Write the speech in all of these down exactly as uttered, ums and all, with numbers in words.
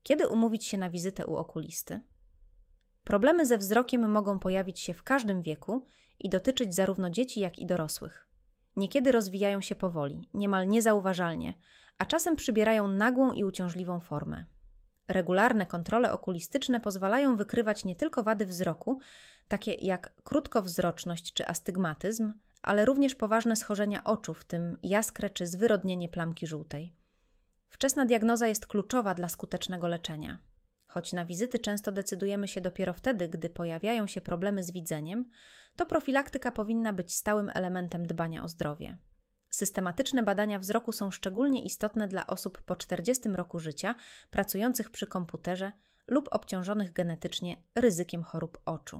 Kiedy umówić się na wizytę u okulisty? Problemy ze wzrokiem mogą pojawić się w każdym wieku i dotyczyć zarówno dzieci, jak i dorosłych. Niekiedy rozwijają się powoli, niemal niezauważalnie, a czasem przybierają nagłą i uciążliwą formę. Regularne kontrole okulistyczne pozwalają wykrywać nie tylko wady wzroku, takie jak krótkowzroczność czy astygmatyzm, ale również poważne schorzenia oczu, w tym jaskrę czy zwyrodnienie plamki żółtej. Wczesna diagnoza jest kluczowa dla skutecznego leczenia. Choć na wizyty często decydujemy się dopiero wtedy, gdy pojawiają się problemy z widzeniem, to profilaktyka powinna być stałym elementem dbania o zdrowie. Systematyczne badania wzroku są szczególnie istotne dla osób po czterdziestym roku życia, pracujących przy komputerze lub obciążonych genetycznie ryzykiem chorób oczu.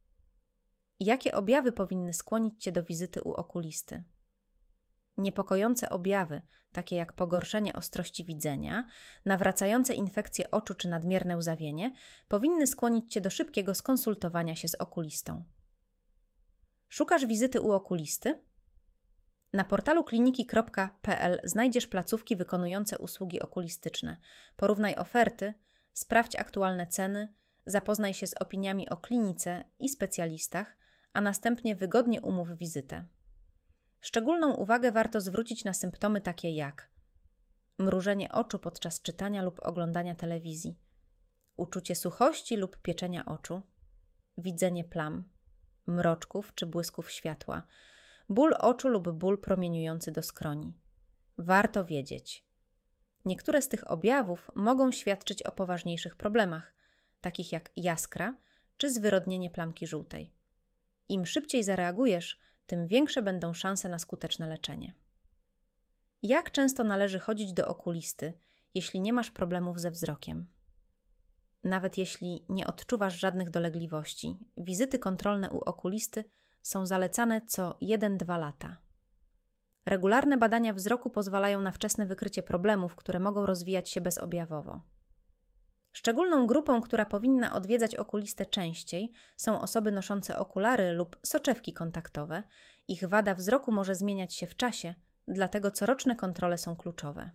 Jakie objawy powinny skłonić Cię do wizyty u okulisty? Niepokojące objawy, takie jak pogorszenie ostrości widzenia, nawracające infekcje oczu czy nadmierne łzawienie, powinny skłonić Cię do szybkiego skonsultowania się z okulistą. Szukasz wizyty u okulisty? Na portalu kliniki kropka p l znajdziesz placówki wykonujące usługi okulistyczne. Porównaj oferty, sprawdź aktualne ceny, zapoznaj się z opiniami o klinice i specjalistach, a następnie wygodnie umów wizytę. Szczególną uwagę warto zwrócić na symptomy takie jak mrużenie oczu podczas czytania lub oglądania telewizji, uczucie suchości lub pieczenia oczu, widzenie plam, mroczków czy błysków światła, ból oczu lub ból promieniujący do skroni. Warto wiedzieć. Niektóre z tych objawów mogą świadczyć o poważniejszych problemach, takich jak jaskra czy zwyrodnienie plamki żółtej. Im szybciej zareagujesz, tym większe będą szanse na skuteczne leczenie. Jak często należy chodzić do okulisty, jeśli nie masz problemów ze wzrokiem? Nawet jeśli nie odczuwasz żadnych dolegliwości, wizyty kontrolne u okulisty są zalecane co jeden do dwóch lata. Regularne badania wzroku pozwalają na wczesne wykrycie problemów, które mogą rozwijać się bezobjawowo. Szczególną grupą, która powinna odwiedzać okulistę częściej, są osoby noszące okulary lub soczewki kontaktowe. Ich wada wzroku może zmieniać się w czasie, dlatego coroczne kontrole są kluczowe.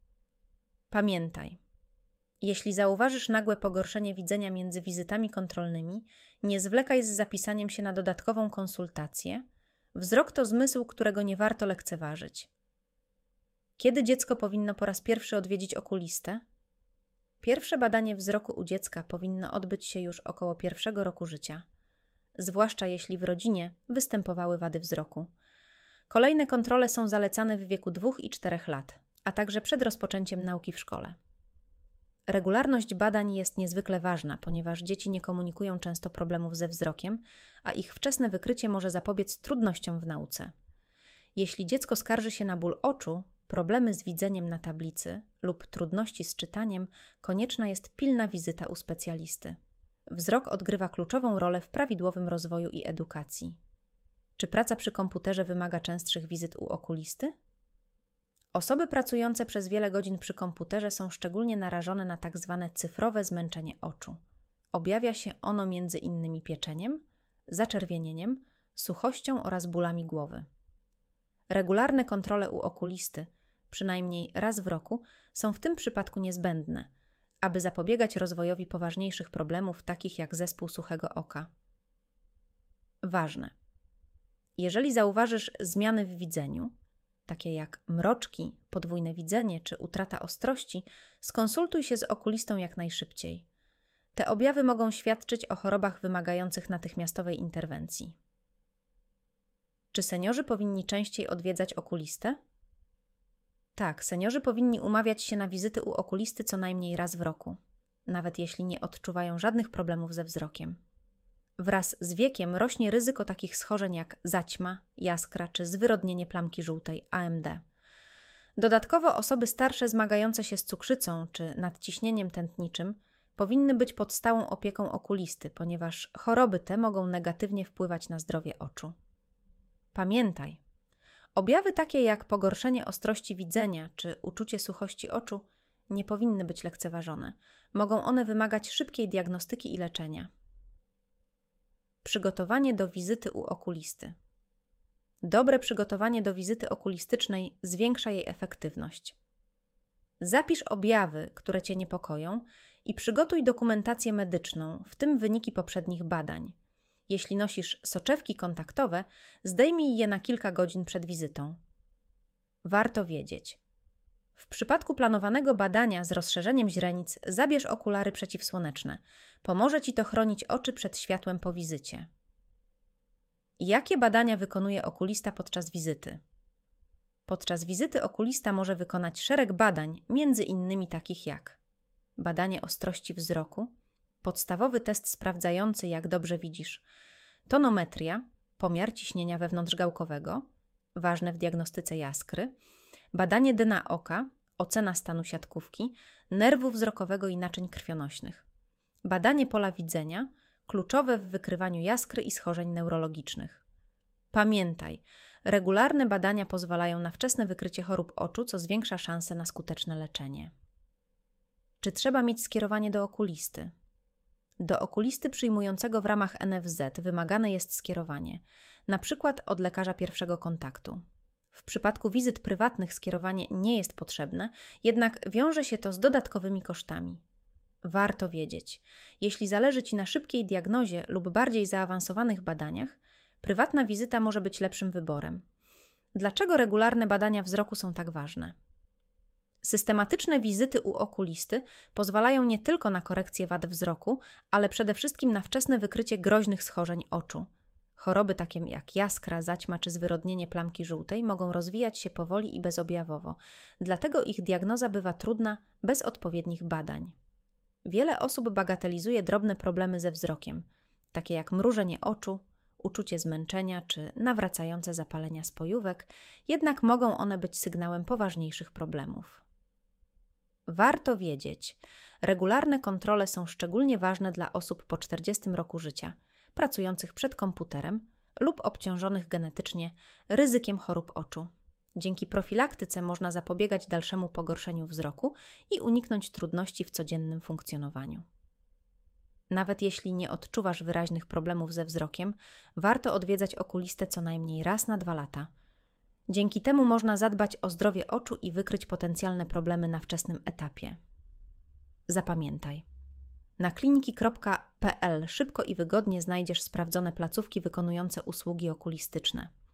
Pamiętaj, jeśli zauważysz nagłe pogorszenie widzenia między wizytami kontrolnymi, nie zwlekaj z zapisaniem się na dodatkową konsultację. Wzrok to zmysł, którego nie warto lekceważyć. Kiedy dziecko powinno po raz pierwszy odwiedzić okulistę? Pierwsze badanie wzroku u dziecka powinno odbyć się już około pierwszego roku życia, zwłaszcza jeśli w rodzinie występowały wady wzroku. Kolejne kontrole są zalecane w wieku dwóch i czterech lat, a także przed rozpoczęciem nauki w szkole. Regularność badań jest niezwykle ważna, ponieważ dzieci nie komunikują często problemów ze wzrokiem, a ich wczesne wykrycie może zapobiec trudnościom w nauce. Jeśli dziecko skarży się na ból oczu, problemy z widzeniem na tablicy lub trudności z czytaniem, konieczna jest pilna wizyta u specjalisty. Wzrok odgrywa kluczową rolę w prawidłowym rozwoju i edukacji. Czy praca przy komputerze wymaga częstszych wizyt u okulisty? Osoby pracujące przez wiele godzin przy komputerze są szczególnie narażone na tak zwane cyfrowe zmęczenie oczu. Objawia się ono między innymi pieczeniem, zaczerwienieniem, suchością oraz bólami głowy. Regularne kontrole u okulisty, przynajmniej raz w roku, są w tym przypadku niezbędne, aby zapobiegać rozwojowi poważniejszych problemów, takich jak zespół suchego oka. Ważne. Jeżeli zauważysz zmiany w widzeniu, takie jak mroczki, podwójne widzenie czy utrata ostrości, skonsultuj się z okulistą jak najszybciej. Te objawy mogą świadczyć o chorobach wymagających natychmiastowej interwencji. Czy seniorzy powinni częściej odwiedzać okulistę? Tak, seniorzy powinni umawiać się na wizyty u okulisty co najmniej raz w roku, nawet jeśli nie odczuwają żadnych problemów ze wzrokiem. Wraz z wiekiem rośnie ryzyko takich schorzeń jak zaćma, jaskra czy zwyrodnienie plamki żółtej A M D. Dodatkowo osoby starsze zmagające się z cukrzycą czy nadciśnieniem tętniczym powinny być pod stałą opieką okulisty, ponieważ choroby te mogą negatywnie wpływać na zdrowie oczu. Pamiętaj, objawy takie jak pogorszenie ostrości widzenia czy uczucie suchości oczu nie powinny być lekceważone. Mogą one wymagać szybkiej diagnostyki i leczenia. Przygotowanie do wizyty u okulisty. Dobre przygotowanie do wizyty okulistycznej zwiększa jej efektywność. Zapisz objawy, które Cię niepokoją i przygotuj dokumentację medyczną, w tym wyniki poprzednich badań. Jeśli nosisz soczewki kontaktowe, zdejmij je na kilka godzin przed wizytą. Warto wiedzieć. W przypadku planowanego badania z rozszerzeniem źrenic zabierz okulary przeciwsłoneczne. Pomoże Ci to chronić oczy przed światłem po wizycie. Jakie badania wykonuje okulista podczas wizyty? Podczas wizyty okulista może wykonać szereg badań, między innymi takich jak badanie ostrości wzroku, podstawowy test sprawdzający, jak dobrze widzisz, tonometria, pomiar ciśnienia wewnątrzgałkowego, ważne w diagnostyce jaskry, badanie dna oka, ocena stanu siatkówki, nerwu wzrokowego i naczyń krwionośnych, badanie pola widzenia, kluczowe w wykrywaniu jaskry i schorzeń neurologicznych. Pamiętaj, regularne badania pozwalają na wczesne wykrycie chorób oczu, co zwiększa szanse na skuteczne leczenie. Czy trzeba mieć skierowanie do okulisty? Do okulisty przyjmującego w ramach N F Z wymagane jest skierowanie, na przykład od lekarza pierwszego kontaktu. W przypadku wizyt prywatnych skierowanie nie jest potrzebne, jednak wiąże się to z dodatkowymi kosztami. Warto wiedzieć, jeśli zależy Ci na szybkiej diagnozie lub bardziej zaawansowanych badaniach, prywatna wizyta może być lepszym wyborem. Dlaczego regularne badania wzroku są tak ważne? Systematyczne wizyty u okulisty pozwalają nie tylko na korekcję wad wzroku, ale przede wszystkim na wczesne wykrycie groźnych schorzeń oczu. Choroby takie jak jaskra, zaćma czy zwyrodnienie plamki żółtej mogą rozwijać się powoli i bezobjawowo, dlatego ich diagnoza bywa trudna bez odpowiednich badań. Wiele osób bagatelizuje drobne problemy ze wzrokiem, takie jak mrużenie oczu, uczucie zmęczenia czy nawracające zapalenia spojówek, jednak mogą one być sygnałem poważniejszych problemów. Warto wiedzieć, regularne kontrole są szczególnie ważne dla osób po czterdziestym roku życia, pracujących przed komputerem lub obciążonych genetycznie ryzykiem chorób oczu. Dzięki profilaktyce można zapobiegać dalszemu pogorszeniu wzroku i uniknąć trudności w codziennym funkcjonowaniu. Nawet jeśli nie odczuwasz wyraźnych problemów ze wzrokiem, warto odwiedzać okulistę co najmniej raz na dwa lata. Dzięki temu można zadbać o zdrowie oczu i wykryć potencjalne problemy na wczesnym etapie. Zapamiętaj. Na kliniki kropka p l szybko i wygodnie znajdziesz sprawdzone placówki wykonujące usługi okulistyczne.